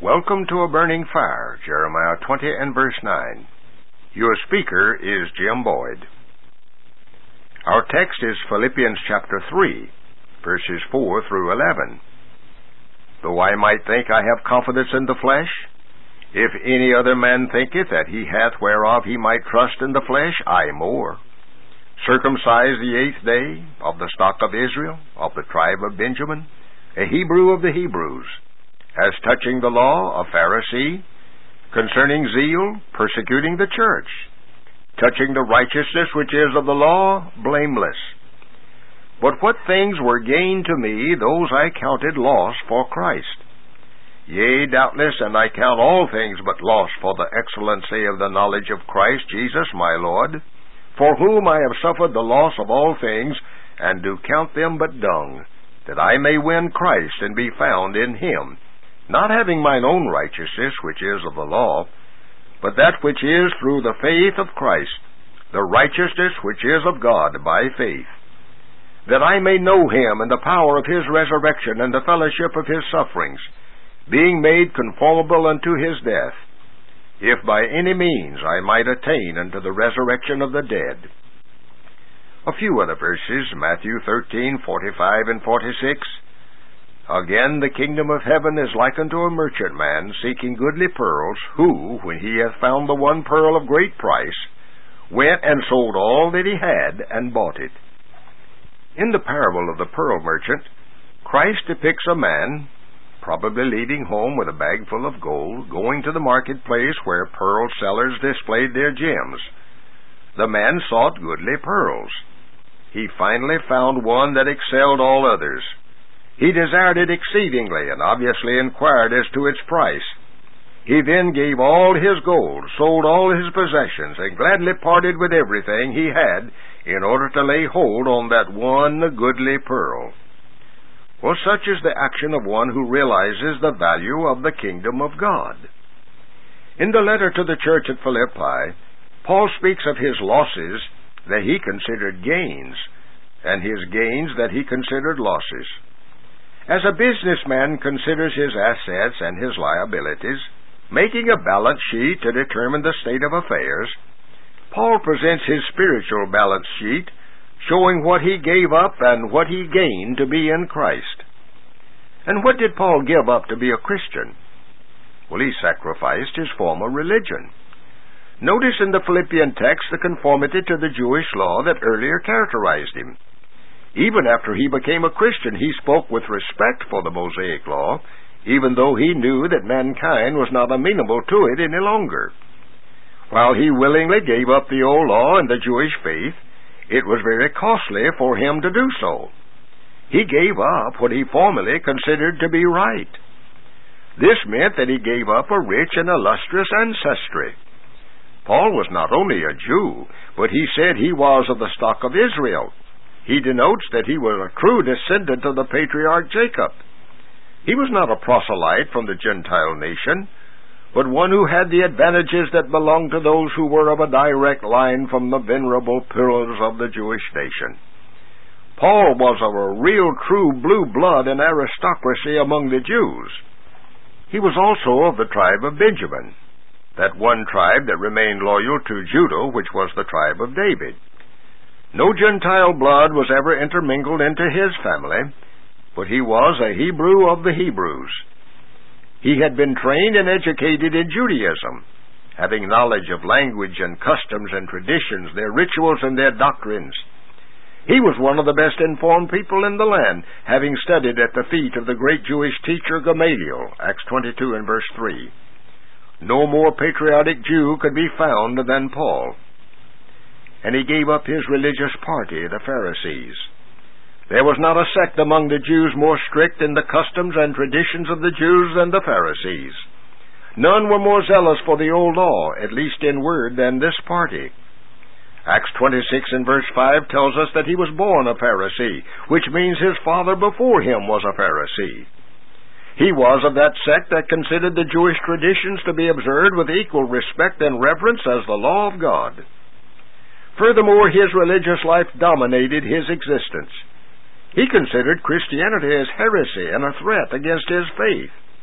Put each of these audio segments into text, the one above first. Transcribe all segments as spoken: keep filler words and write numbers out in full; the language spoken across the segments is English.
Welcome to A Burning Fire, Jeremiah twenty and verse nine. Your speaker is Jim Boyd. Our text is Philippians chapter three, verses four through eleven. Though I might think I have confidence in the flesh, if any other man thinketh that he hath whereof he might trust in the flesh, I more. Circumcised the eighth day, of the stock of Israel, of the tribe of Benjamin, a Hebrew of the Hebrews, as touching the law, a Pharisee, concerning zeal, persecuting the church, touching the righteousness which is of the law, blameless. But what things were gain to me, those I counted loss for Christ. Yea, doubtless, and I count all things but loss for the excellency of the knowledge of Christ Jesus my Lord, for whom I have suffered the loss of all things, and do count them but dung, that I may win Christ and be found in him, not having mine own righteousness, which is of the law, but that which is through the faith of Christ, the righteousness which is of God by faith, that I may know him and the power of his resurrection and the fellowship of his sufferings, being made conformable unto his death, if by any means I might attain unto the resurrection of the dead. A few other verses, Matthew thirteen, forty-five and forty-six. Again, the kingdom of heaven is like unto a merchantman seeking goodly pearls, who, when he hath found the one pearl of great price, went and sold all that he had and bought it. In the parable of the pearl merchant, Christ depicts a man, probably leaving home with a bag full of gold, going to the marketplace where pearl sellers displayed their gems. The man sought goodly pearls. He finally found one that excelled all others. He desired it exceedingly, and obviously inquired as to its price. He then gave all his gold, sold all his possessions, and gladly parted with everything he had in order to lay hold on that one goodly pearl. Well, such is the action of one who realizes the value of the kingdom of God. In the letter to the church at Philippi, Paul speaks of his losses that he considered gains, and his gains that he considered losses. As a businessman considers his assets and his liabilities, making a balance sheet to determine the state of affairs, Paul presents his spiritual balance sheet, showing what he gave up and what he gained to be in Christ. And what did Paul give up to be a Christian? Well, he sacrificed his former religion. Notice in the Philippian text the conformity to the Jewish law that earlier characterized him. Even after he became a Christian, he spoke with respect for the Mosaic law, even though he knew that mankind was not amenable to it any longer. While he willingly gave up the old law and the Jewish faith, it was very costly for him to do so. He gave up what he formerly considered to be right. This meant that he gave up a rich and illustrious ancestry. Paul was not only a Jew, but he said he was of the stock of Israel. He denotes that he was a true descendant of the patriarch Jacob. He was not a proselyte from the Gentile nation, but one who had the advantages that belonged to those who were of a direct line from the venerable pillars of the Jewish nation. Paul was of a real true blue blood and aristocracy among the Jews. He was also of the tribe of Benjamin, that one tribe that remained loyal to Judah, which was the tribe of David. No Gentile blood was ever intermingled into his family, but he was a Hebrew of the Hebrews. He had been trained and educated in Judaism, having knowledge of language and customs and traditions, their rituals and their doctrines. He was one of the best informed people in the land, having studied at the feet of the great Jewish teacher Gamaliel, Acts twenty-two and verse three. No more patriotic Jew could be found than Paul. And he gave up his religious party, the Pharisees. There was not a sect among the Jews more strict in the customs and traditions of the Jews than the Pharisees. None were more zealous for the old law, at least in word, than this party. Acts twenty-six and verse five tells us that he was born a Pharisee, which means his father before him was a Pharisee. He was of that sect that considered the Jewish traditions to be observed with equal respect and reverence as the law of God. Furthermore, his religious life dominated his existence. He considered Christianity as heresy and a threat against his faith.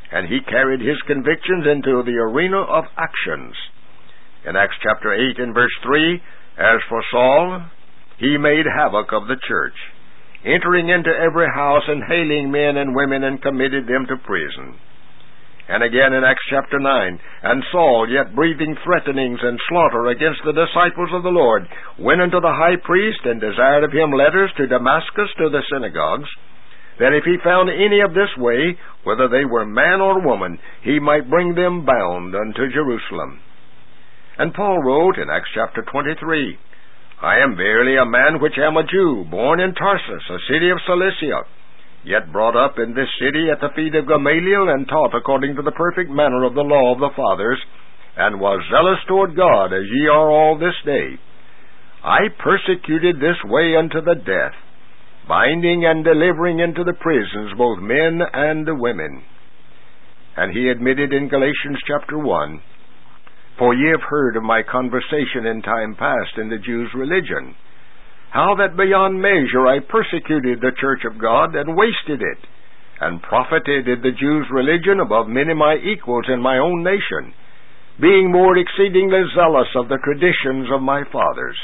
and he carried his convictions into the arena of actions. In Acts chapter eight and verse three, as for Saul, he made havoc of the church, entering into every house and hailing men and women, and committed them to prison. And again in Acts chapter nine, and Saul, yet breathing threatenings and slaughter against the disciples of the Lord, went unto the high priest, and desired of him letters to Damascus to the synagogues, that if he found any of this way, whether they were man or woman, he might bring them bound unto Jerusalem. And Paul wrote in Acts chapter twenty-three, I am verily a man which am a Jew, born in Tarsus, a city of Cilicia, yet brought up in this city at the feet of Gamaliel, and taught according to the perfect manner of the law of the fathers, and was zealous toward God, as ye are all this day. I persecuted this way unto the death, binding and delivering into the prisons both men and women. And he admitted in Galatians chapter one, For ye have heard of my conversation in time past in the Jews' religion, how that beyond measure I persecuted the church of God, and wasted it, and profited the Jews' religion above many my equals in my own nation, being more exceedingly zealous of the traditions of my fathers.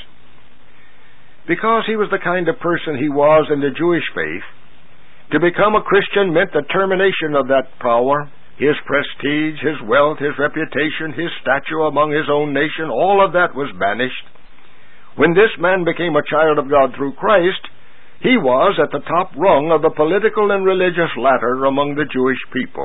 Because he was the kind of person he was in the Jewish faith, to become a Christian meant the termination of that power, his prestige, his wealth, his reputation, his stature among his own nation, all of that was banished. When this man became a child of God through Christ, he was at the top rung of the political and religious ladder among the Jewish people.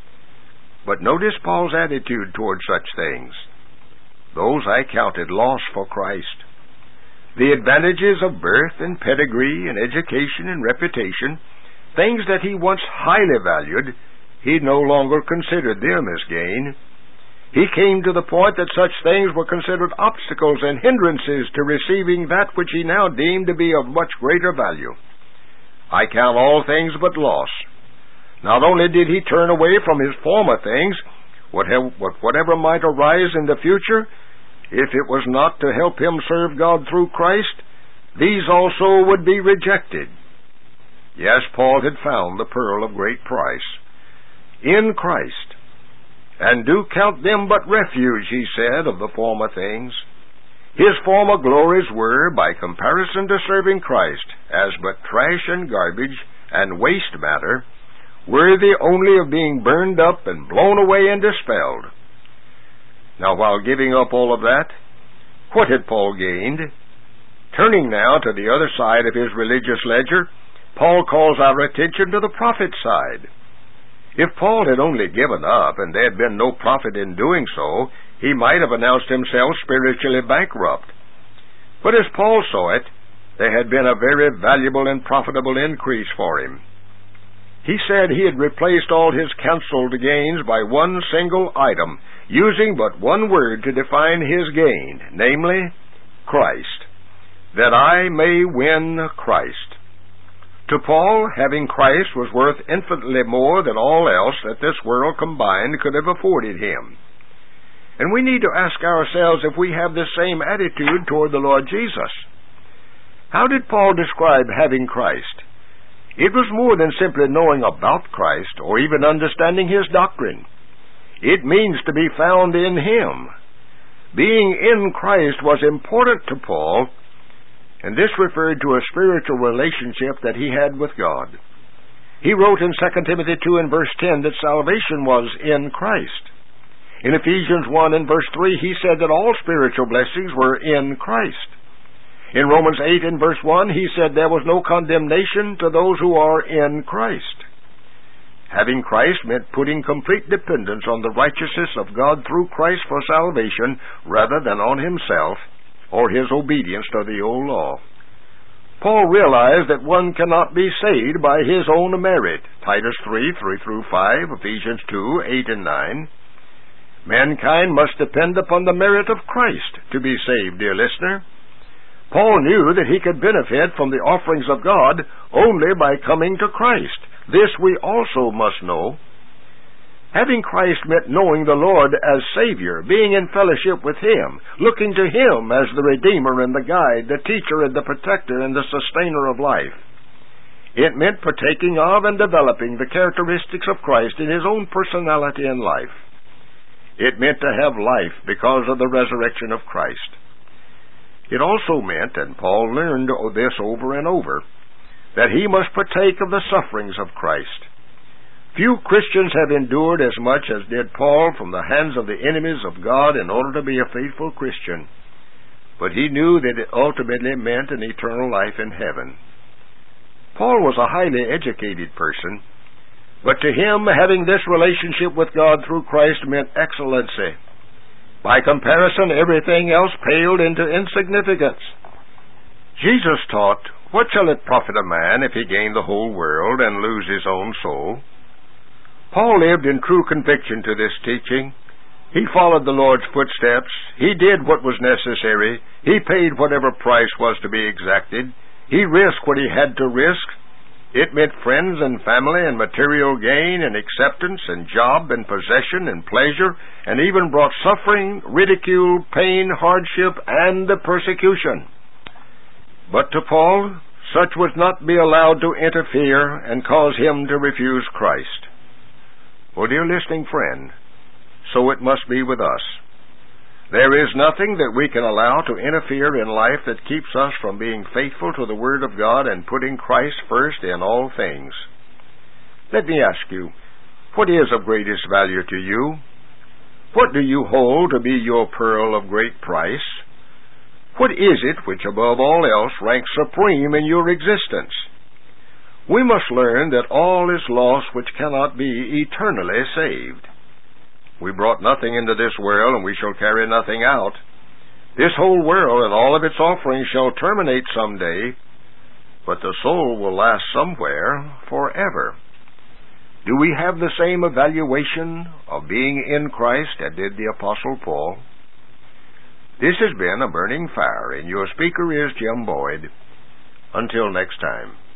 But notice Paul's attitude toward such things. Those I counted loss for Christ. The advantages of birth and pedigree and education and reputation, things that he once highly valued, he no longer considered them as gain. He came to the point that such things were considered obstacles and hindrances to receiving that which he now deemed to be of much greater value. I count all things but loss. Not only did he turn away from his former things, whatever might arise in the future, if it was not to help him serve God through Christ, these also would be rejected. Yes, Paul had found the pearl of great price in Christ. And do count them but refuge, he said, of the former things. His former glories were, by comparison to serving Christ, as but trash and garbage and waste matter, worthy only of being burned up and blown away and dispelled. Now, while giving up all of that, what had Paul gained? Turning now to the other side of his religious ledger, Paul calls our attention to the profit side. If Paul had only given up, and there had been no profit in doing so, he might have announced himself spiritually bankrupt. But as Paul saw it, there had been a very valuable and profitable increase for him. He said he had replaced all his canceled gains by one single item, using but one word to define his gain, namely, Christ. That I may win Christ. To Paul, having Christ was worth infinitely more than all else that this world combined could have afforded him. And we need to ask ourselves if we have this same attitude toward the Lord Jesus. How did Paul describe having Christ? It was more than simply knowing about Christ or even understanding his doctrine. It means to be found in him. Being in Christ was important to Paul, and this referred to a spiritual relationship that he had with God. He wrote in Second Timothy two and verse ten that salvation was in Christ. In Ephesians one and verse three, he said that all spiritual blessings were in Christ. In Romans eight and verse one, he said there was no condemnation to those who are in Christ. Having Christ meant putting complete dependence on the righteousness of God through Christ for salvation rather than on himself or his obedience to the old law. Paul realized that one cannot be saved by his own merit. Titus three, three through five, Ephesians two, eight and nine. Mankind must depend upon the merit of Christ to be saved, dear listener. Paul knew that he could benefit from the offerings of God only by coming to Christ. This we also must know. Having Christ meant knowing the Lord as Savior, being in fellowship with him, looking to him as the Redeemer and the guide, the teacher and the protector and the sustainer of life. It meant partaking of and developing the characteristics of Christ in his own personality and life. It meant to have life because of the resurrection of Christ. It also meant, and Paul learned this over and over, that he must partake of the sufferings of Christ. Few Christians have endured as much as did Paul from the hands of the enemies of God in order to be a faithful Christian. But he knew that it ultimately meant an eternal life in heaven. Paul was a highly educated person, but to him having this relationship with God through Christ meant excellency. By comparison, everything else paled into insignificance. Jesus taught, "What shall it profit a man if he gain the whole world and lose his own soul?" Paul lived in true conviction to this teaching. He followed the Lord's footsteps. He did what was necessary. He paid whatever price was to be exacted. He risked what he had to risk. It meant friends and family and material gain and acceptance and job and possession and pleasure, and even brought suffering, ridicule, pain, hardship, and the persecution. But to Paul, such would not be allowed to interfere and cause him to refuse Christ. Well, dear listening friend, so it must be with us. There is nothing that we can allow to interfere in life that keeps us from being faithful to the Word of God and putting Christ first in all things. Let me ask you, what is of greatest value to you? What do you hold to be your pearl of great price? What is it which above all else ranks supreme in your existence? We must learn that all is lost which cannot be eternally saved. We brought nothing into this world, and we shall carry nothing out. This whole world and all of its offerings shall terminate some day, but the soul will last somewhere forever. Do we have the same evaluation of being in Christ as did the Apostle Paul? This has been A Burning Fire, and your speaker is Jim Boyd. Until next time.